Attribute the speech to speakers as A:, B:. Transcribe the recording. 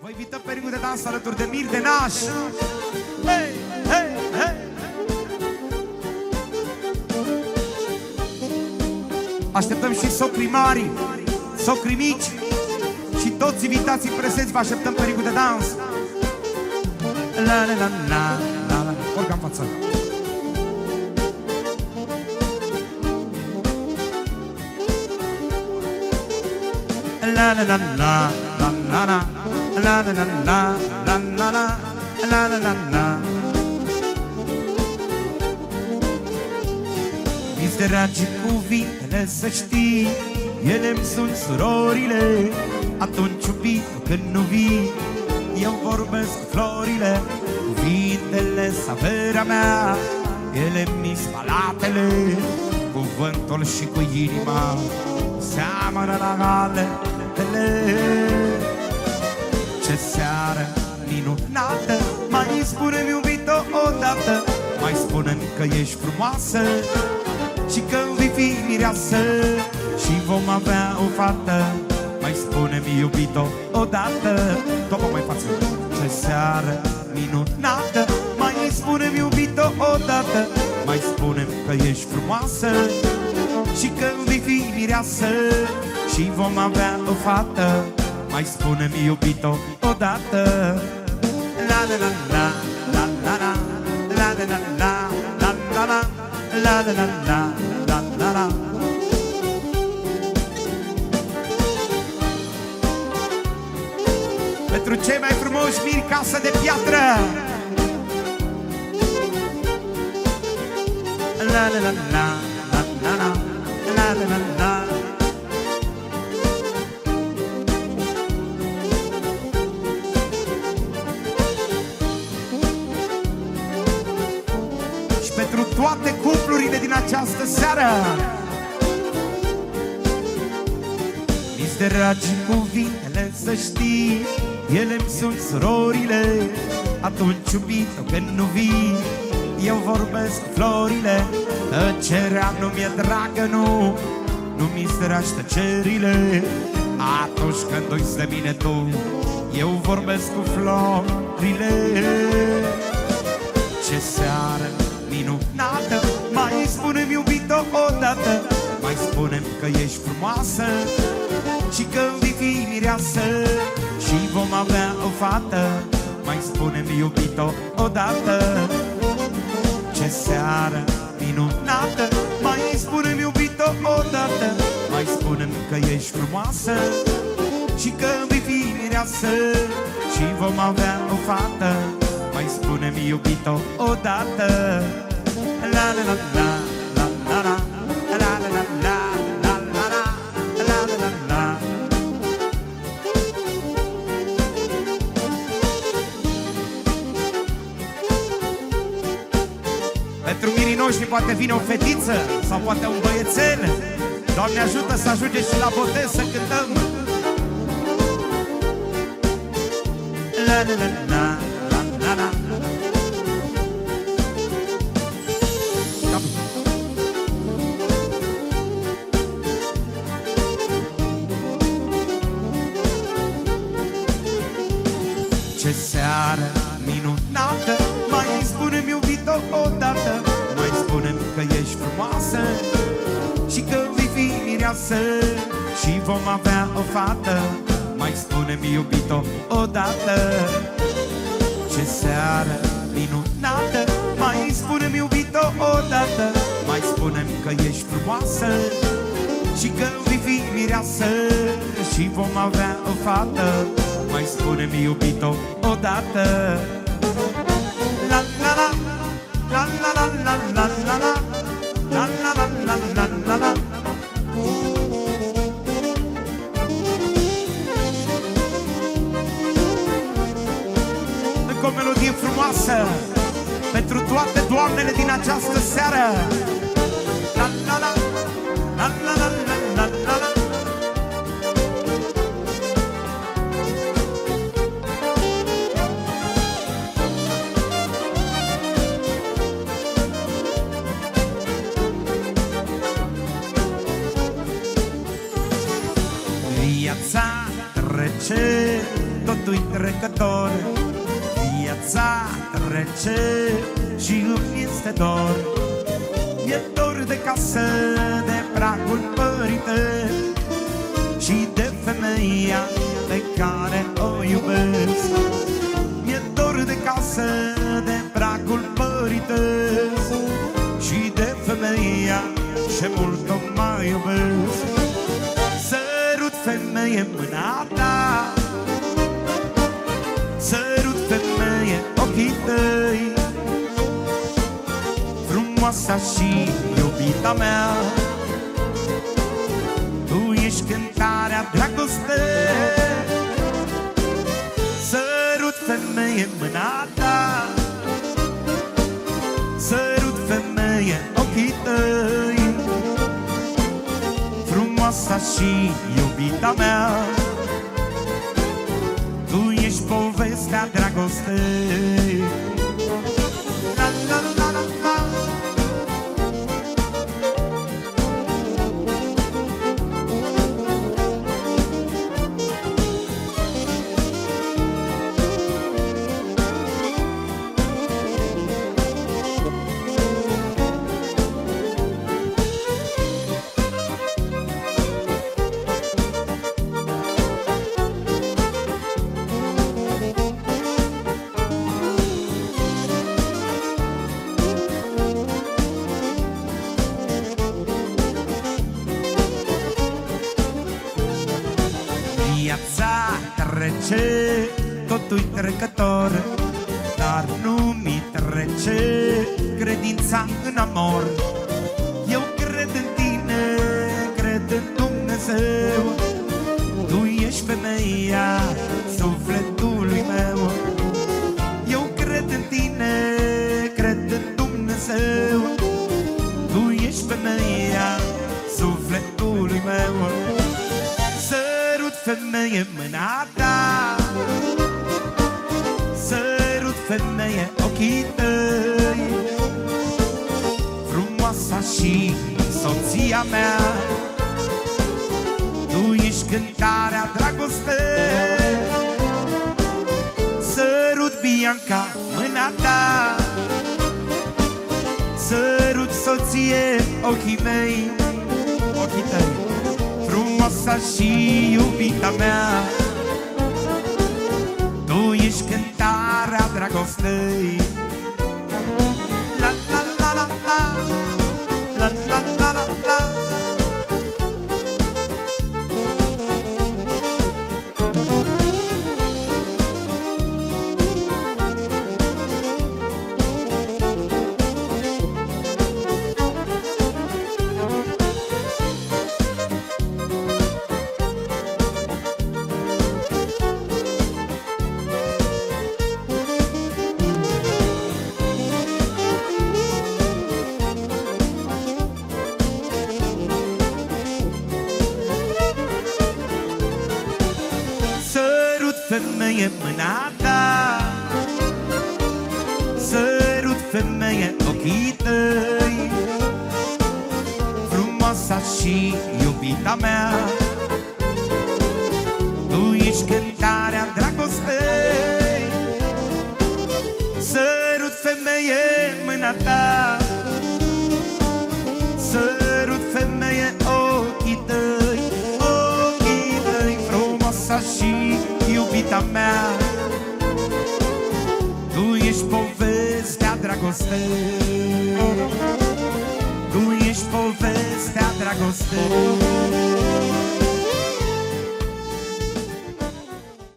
A: Vă invităm pe ringul de dans alături de Mir de Naș. Hei, hei, hei! Așteptăm și socrii mari, socrii mici și toți invitații prezenți. Vă așteptăm pe ringul de dans. La la la la la la. Urcă în față. La la la la la la la. La la la la la la la. La la la la. Mi-ți dragi cuvintele să știi, ele-mi sunt surorile. Atunci iubito când nu vii, eu vorbesc cu florile. Cuvintele s-averea mea, ele mi-s palatele. Cuvântul și cu inima seamănă la altele. Ce seară minunată, mai spune-mi iubito odată. Mai spune-mi că ești frumoasă și că vei fi mireasă și vom avea o fată. Mai spune-mi iubito odată. După mai față. Ce seară minunată, mai spune-mi iubito odată. Mai spune-mi că ești frumoasă și că vei fi mireasă și vom avea o fată. Mai spune-mi iubito odată. La la la la la la la. La la la la la la la. La la la la la la la. Pentru cei mai frumoși miri casă de piatră. La la la la la la la. La la la la. Și pentru toate cuplurile din această seară, mi-ți dragi cuvintele să știi, ele-mi sunt surorile. Atunci iubito când nu vii, eu vorbesc cu florile. Tăcerea nu mi-e dragă, nu, nu mi stragi tăcerile. Atunci când uiți de mine tu, eu vorbesc cu florile. Ce seară minunată, mai spune-mi iubito odată. Mai spune-mi că ești frumoasă și că vei fi mireasă și vom avea o fată. Mai spune-mi iubito odată. Ce seară minunată, mai spune-mi iubito odată. Mai spune-mi că ești frumoasă și că vei fi mireasă și vom avea o fată. Mai spune-mi iubito odată. La la la la la la la. La la la la la la la. La la la la. Pentru mirii noștri poate vine o fetiță sau poate un băiețel. Doamne ajută să ajunge și la botez să cântăm. La la la la la la la. Ce seară minunată, mai spune-mi iubito odată. Mai spune-mi că ești frumoasă și că vei fi mireasă și vom avea o fată. Mai spune-mi iubito odată. Ce seară minunată, mai spune-mi iubito odată. Mai spune-mi că ești frumoasă și că vei fi mireasă și vom avea o fată. Mai spune-mi iubito odată. La la la la la la la la la la. La la la la la la la. Încă o melodie frumoasă pentru toate doamnele din această seară. La la la la la la la la la. Viața trece, tot totul-i trecător. Viața trece și îmi este dor. Mi-e dor de casă, de pragul părinte și de femeia pe care o iubesc. Mi-e dor de casă, de pragul păritesc și de femeia ce mult o mai iubesc. Sărut, femeie, mâna ta, sărut, femeie, ochii tăi, frumoasa și iubita mea. Tu ești cântarea dragostei. Sărut, femeie, mâna ta, sărut, femeie, ochii tăi, frumoasa și iubita mea. Tu ești povestea dragostei. La la la la la. Viața trece, totul-i trecător, dar nu mi trece credința în amor. Eu cred în tine, cred în Dumnezeu. Tu ești femeia sufletului meu. Eu cred în tine, cred în Dumnezeu. Tu ești femeia sufletului meu. Sărut, femeie, mâna ta, sărut, femeie, ochii tăi, frumoasa și soția mea. Tu ești cântarea dragostei. Sărut, Bianca, mâna ta, sărut, soție, ochii mei, ochii tăi, frumoasa și iubita mea. Tu ești cântarea dragostei. La la la la la, la la la la la. Femeie, mâna ta, sărut, femeie, ochii tăi, frumoasa și iubita mea. Tu ești cântarea dragostei. Sărut, femeie, mâna ta, sărut, femeie, ochii tăi, ochii tăi, frumoasa și iubita mea. Tu ești povestea dragostei. Tu ești povestea dragostei.